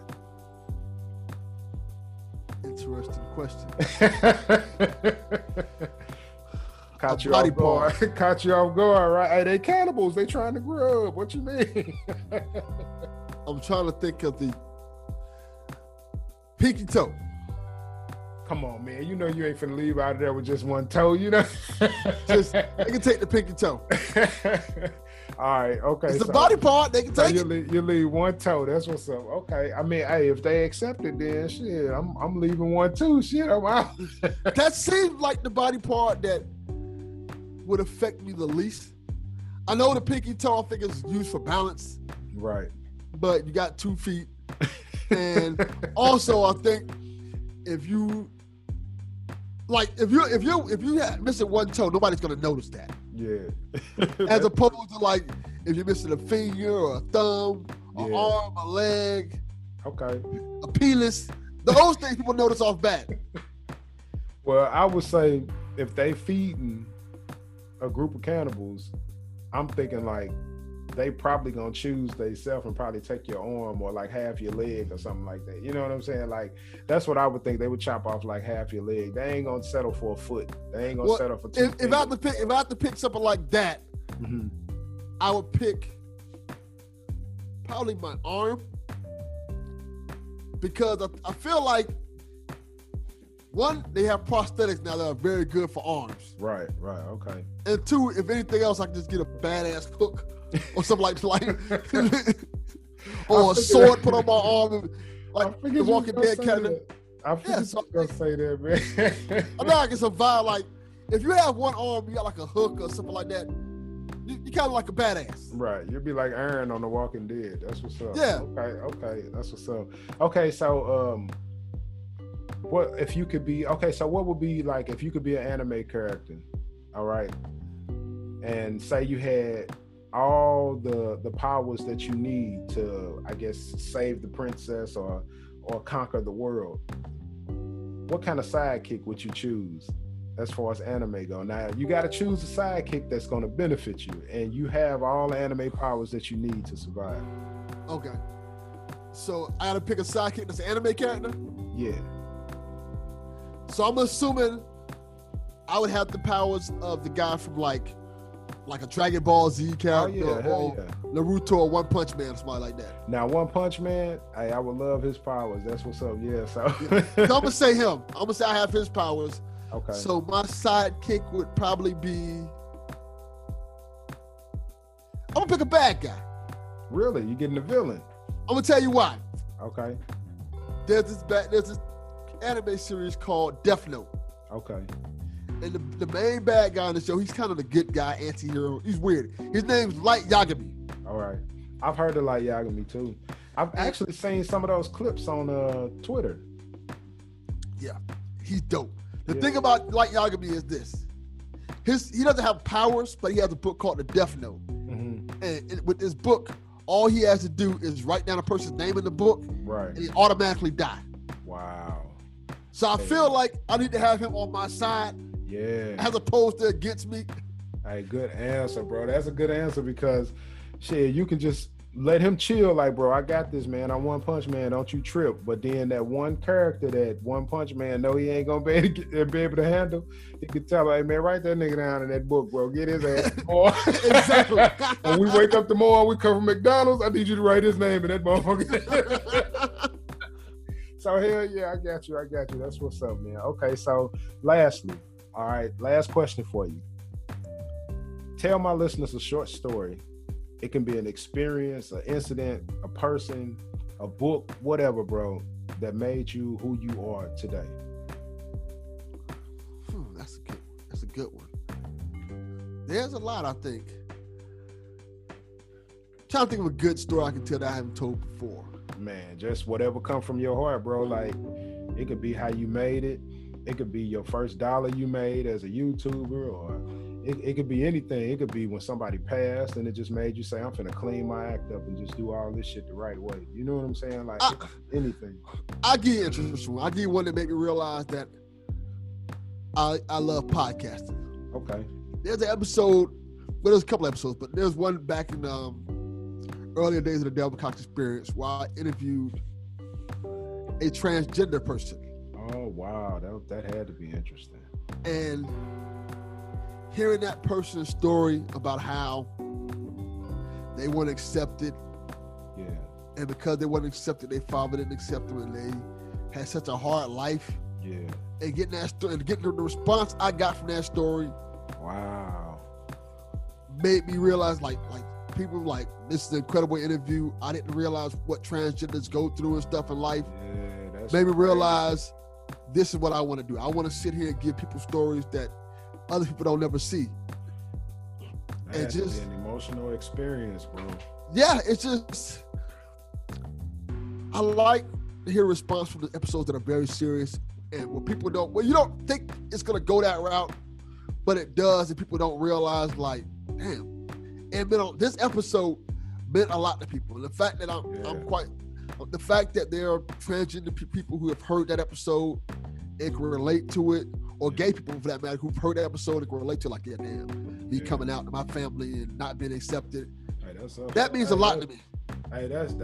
Interesting question. Caught you off guard. Caught you off guard, right? Hey, they cannibals. They trying to grub. What you mean? I'm trying to think of the pinky toe. Come on, man. You know you ain't finna leave out of there with just one toe, you know? Just, they can take the pinky toe. All right, okay. It's the body part. They can take it. You leave one toe. That's what's up. Okay. I mean, hey, if they accept it, then shit, I'm leaving one too. Shit, I'm out. That seems like the body part that would affect me the least. I know the pinky toe, I think, is used for balance. Right. But you got 2 feet. And also, I think if you had missing one toe, nobody's gonna notice that. Yeah. As opposed to like if you're missing a finger or a thumb, an arm, a leg, okay, a penis, those things people notice off bat. Well, I would say if they feeding a group of cannibals, I'm thinking like they probably gonna choose themselves and probably take your arm or like half your leg or something like that. You know what I'm saying? Like that's what I would think. They would chop off like half your leg. They ain't gonna settle for a foot. They ain't gonna settle for 2 if I have to pick something like that, mm-hmm. I would pick probably my arm, because I feel like, one, they have prosthetics now that are very good for arms. Right, okay. And two, if anything else, I can just get a badass hook or something like or a sword put on my arm, like the Walking Dead character. I figured you was gonna say that, man. I know I can survive. Like, if you have one arm, you got like a hook or something like that, you kind of like a badass. Right, you'll be like Aaron on The Walking Dead. That's what's up. Yeah. Okay, that's what's up. Okay, so what if you could be? Okay, so what would be like if you could be an anime character? All right, and say you had all the powers that you need to, I guess, save the princess or conquer the world. What kind of sidekick would you choose as far as anime go? Now, you got to choose a sidekick that's going to benefit you, and you have all the anime powers that you need to survive. Okay. So I got to pick a sidekick that's an anime character? Yeah. So I'm assuming I would have the powers of the guy from like a Dragon Ball Z character, or Naruto or One Punch Man or something like that. Now, One Punch Man, I would love his powers. That's what's up. Yeah, so. So I'm going to say him. I'm going to say I have his powers. Okay. So my sidekick would probably be, I'm going to pick a bad guy. Really? You getting a villain? I'm going to tell you why. Okay. There's this anime series called Death Note. Okay. And the main bad guy in the show, he's kind of the good guy, anti-hero. He's weird. His name's Light Yagami. All right. I've heard of Light Yagami too. I've actually seen some of those clips on Twitter. Yeah, he's dope. The thing about Light Yagami is this. He doesn't have powers, but he has a book called the Death Note. Mm-hmm. And with this book, all he has to do is write down a person's name in the book, right, and he automatically die. Wow. So I feel like I need to have him on my side. Yeah. As opposed to against me. Hey, good answer, bro. That's a good answer because, shit, you can just let him chill. Like, bro, I got this, man. I'm One Punch Man. Don't you trip. But then that one character that One Punch Man know he ain't gonna be able to handle, he could tell, hey, man, write that nigga down in that book, bro. Get his ass. Exactly. When we wake up tomorrow, we come from McDonald's. I need you to write his name in that motherfucker. So hell yeah, I got you. That's what's up, man. Okay, so lastly. All right, last question for you. Tell my listeners a short story. It can be an experience, an incident, a person, a book, whatever, bro, that made you who you are today. That's a good one. There's a lot, I think. trying to think of a good story I can tell that I haven't told before. Man, just whatever come from your heart, bro. Like, it could be how you made it. It could be your first dollar you made as a YouTuber, or it could be anything. It could be when somebody passed and it just made you say, I'm finna clean my act up and just do all this shit the right way. You know what I'm saying? Like, anything. I'll give you an interesting one. I'll give you one that made me realize that I love podcasting. Okay. There's an episode, well, there's a couple episodes, but there's one back in earlier days of the Delvin Cox Experience where I interviewed a transgender person. Oh, wow. That had to be interesting. And hearing that person's story about how they weren't accepted. Yeah. And because they weren't accepted, their father didn't accept them, and they had such a hard life. Yeah. And getting that story, and getting the response I got from that story. Wow. Made me realize, like people like, this is an incredible interview. I didn't realize what transgenders go through and stuff in life. Yeah, that's made me crazy. realize this is what I want to do. I want to sit here and give people stories that other people don't never see. Man, and just an emotional experience, bro. Yeah, it's just, I like to hear a response from the episodes that are very serious and where people don't, well, you don't think it's gonna go that route, but it does, and people don't realize, like, damn. And this episode meant a lot to people. And the fact that the fact that there are transgender people who have heard that episode and can relate to it, or gay people for that matter who've heard that episode and can relate to, like, yeah, damn, me coming out to my family and not being accepted. Hey, that means a lot to me. Hey,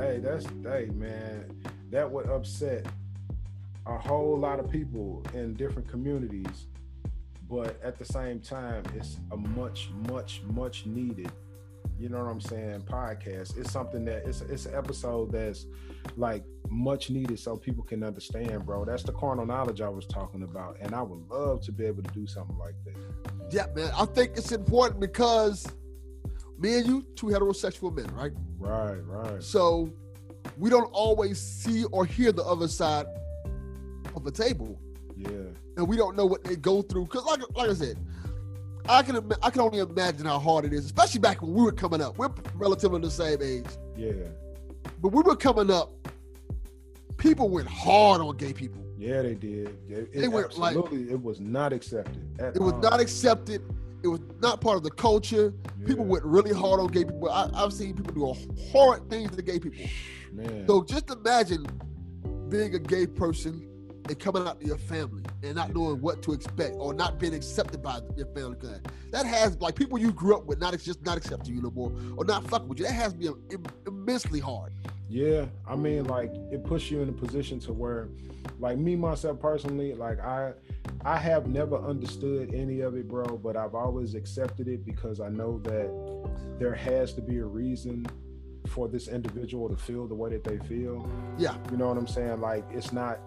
man, that would upset a whole lot of people in different communities, but at the same time, it's a much, much, much needed, you know what I'm saying, podcast. It's something that it's an episode that's like much needed so people can understand, bro. That's the carnal knowledge I was talking about, and I would love to be able to do something like that. Yeah, man, I think it's important because me and you, two heterosexual men, right? Right. So we don't always see or hear the other side of the table. Yeah. And we don't know what they go through. Because like I said, I can only imagine how hard it is, especially back when we were coming up. We're relatively the same age. Yeah. But we were coming up, people went hard on gay people. Yeah, they did. They went absolutely, it was not accepted at all. It was not accepted. It was not part of the culture. Yeah. People went really hard on gay people. I've seen people do horrid things to gay people. Man. So just imagine being a gay person and coming out to your family and not knowing what to expect, or not being accepted by your family. That has, like, people you grew up with just not accepting you no more, or not fucking with you. That has to be immensely hard. Yeah, I mean, like, it puts you in a position to where, like, me, myself personally, like, I have never understood any of it, bro, but I've always accepted it because I know that there has to be a reason for this individual to feel the way that they feel. Yeah. You know what I'm saying? Like, it's not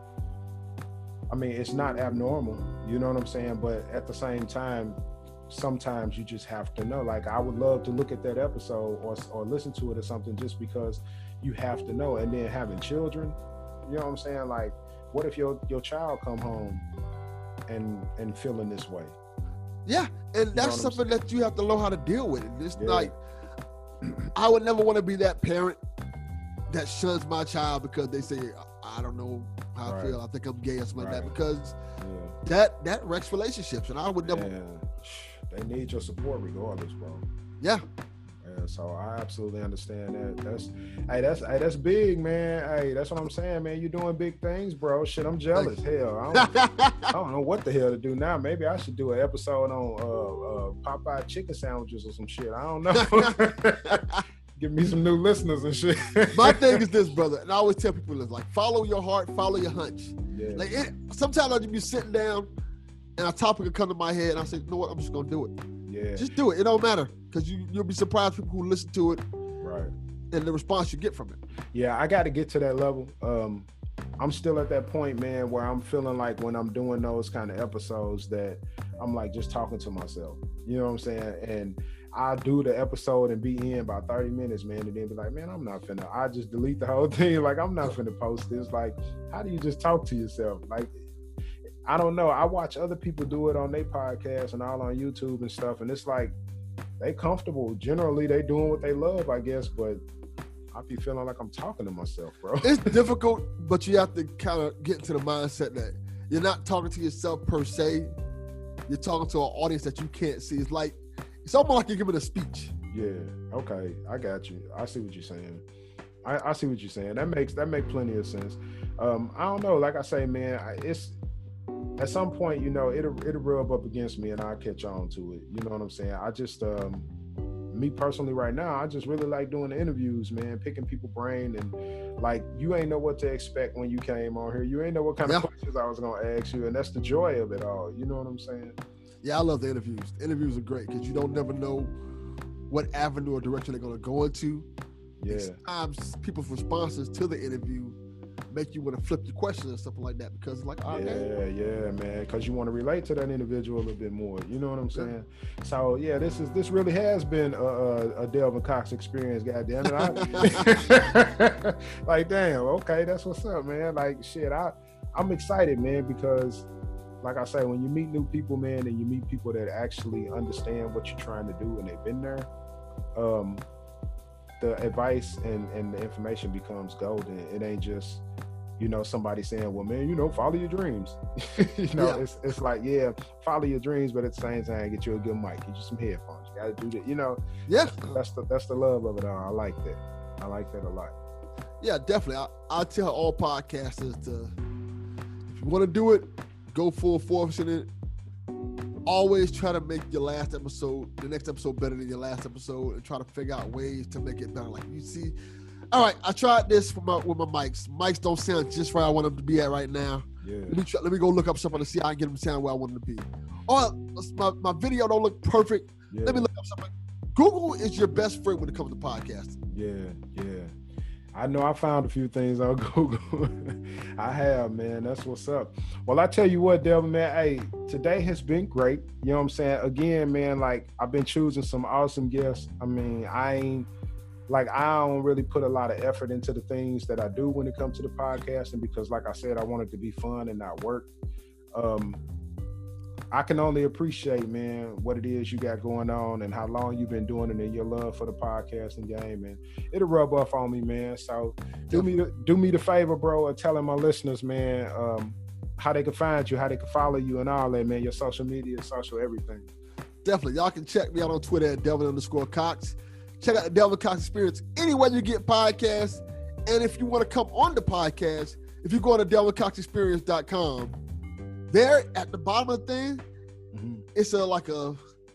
abnormal, you know what I'm saying? But at the same time, sometimes you just have to know. Like, I would love to look at that episode or listen to it or something, just because you have to know. And then having children, you know what I'm saying? Like, what if your child come home and feeling this way? Yeah, and that's something that you have to learn how to deal with. And it's like, I would never want to be that parent that shuns my child because they say, I don't know how I feel, I think I'm gay or something like that, because that wrecks relationships, and I would never. Yeah. They need your support regardless, bro. Yeah. So I absolutely understand that. That's big, man. Hey, that's what I'm saying, man. You're doing big things, bro. Shit, I'm jealous. Hell, I don't know what the hell to do now. Maybe I should do an episode on Popeye chicken sandwiches or some shit. I don't know. Give me some new listeners and shit. My thing is this, brother, and I always tell people this, like, follow your heart, follow your hunch. Yeah. Like, sometimes I'll just be sitting down and a topic will come to my head and I say, you know what, I'm just gonna do it. Yeah. Just do it. It don't matter, because you'll be surprised people who listen to it, right, and the response you get from it. Yeah, I got to get to that level. I'm still at that point, man, where I'm feeling like when I'm doing those kind of episodes that I'm like just talking to myself. You know what I'm saying? And I do the episode and be in about 30 minutes, man, and then be like, man, I'm not finna. I just delete the whole thing. Like, I'm not finna post this. Like, how do you just talk to yourself? Like, I don't know. I watch other people do it on their podcasts and all on YouTube and stuff, and it's like they comfortable. Generally, they doing what they love, I guess, but I be feeling like I'm talking to myself, bro. It's difficult, but you have to kind of get into the mindset that you're not talking to yourself per se. You're talking to an audience that you can't see. It's almost like you're giving a speech. Yeah. Okay. I got you. I see what you're saying. I see what you're saying. That makes plenty of sense. I don't know. Like I say, man, it's at some point, you know, it'll rub up against me and I'll catch on to it. You know what I'm saying? I just me personally right now, I just really like doing the interviews, man, picking people's brain, and like, you ain't know what to expect when you came on here. You ain't know what kind of questions I was gonna ask you, and that's the joy of it all. You know what I'm saying? Yeah, I love the interviews. The interviews are great because you don't never know what avenue or direction they're gonna go into. Yeah. Sometimes people's responses to the interview make you want to flip your questions and stuff like that because it's like, okay. Yeah, man, because you want to relate to that individual a little bit more. You know what I'm saying? So yeah, this really has been a Delvin Cox experience. Goddamn it! Like, damn, okay, that's what's up, man. Like, shit, I'm excited, man, because like I say, when you meet new people, man, and you meet people that actually understand what you're trying to do and they've been there, the advice and the information becomes golden. It ain't just, you know, somebody saying, well, man, you know, follow your dreams. You know, it's like, yeah, follow your dreams, but at the same time, get you a good mic, get you some headphones. You got to do that, you know. Yeah. That's the love of it all. I like that. I like that a lot. Yeah, definitely. I tell all podcasters to, if you want to do it, go full force in it. Always try to make your last episode, the next episode, better than your last episode, and try to figure out ways to make it better. Like, you see, all right, I tried this with my mics. Mics don't sound just where I want them to be at right now. Yeah. Let me go look up something to see how I can get them to sound where I want them to be. Or my video don't look perfect. Yeah. Let me look up something. Google is your best friend when it comes to podcasting. Yeah. I know I found a few things on Google. I have, man. That's what's up. Well, I tell you what, Delvin, man, hey, today has been great. You know what I'm saying? Again, man, like, I've been choosing some awesome guests. I mean, I don't really put a lot of effort into the things that I do when it comes to the podcasting because, like I said, I want it to be fun and not work. I can only appreciate, man, what it is you got going on and how long you've been doing it and your love for the podcasting game, and it'll rub off on me, man. So do me the favor, bro, of telling my listeners, man, how they can find you, how they can follow you and all that, man, your social media, social everything. Definitely. Y'all can check me out on Twitter at Delvin_Cox. Check out the Delvin Cox Experience anywhere you get podcasts. And if you want to come on the podcast, if you go to DelvinCoxExperience.com, there at the bottom of the thing, it's a little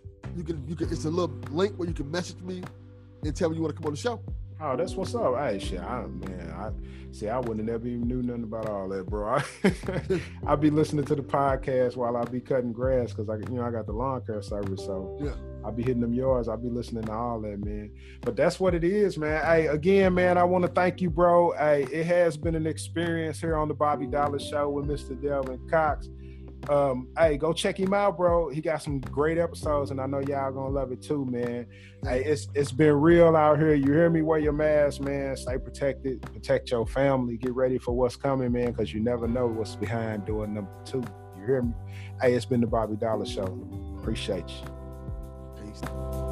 link where you can message me and tell me you want to come on the show. Oh, that's what's up. Hey, shit, I wouldn't have never even knew nothing about all that, bro. I be listening to the podcast while I be cutting grass because I got the lawn care service, so yeah. I be hitting them yards. I be listening to all that, man. But that's what it is, man. Hey, again, man, I want to thank you, bro. Hey, it has been an experience here on the Bobby Dollar Show with Mr. Delvin Cox. Hey, go check him out, bro. He got some great episodes, and I know y'all gonna love it too, man. Hey, it's been real out here. You hear me? Wear your mask, man. Stay protected. Protect your family. Get ready for what's coming, man, because you never know what's behind door number 2. You hear me? Hey, it's been the Bobby Dollar Show. Appreciate you. Peace.